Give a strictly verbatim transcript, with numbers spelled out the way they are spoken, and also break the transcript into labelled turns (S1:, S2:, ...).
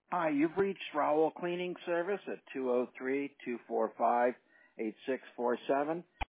S1: Hi, you've reached Raoul Cleaning Service at two oh three, two four five, eight six four seven.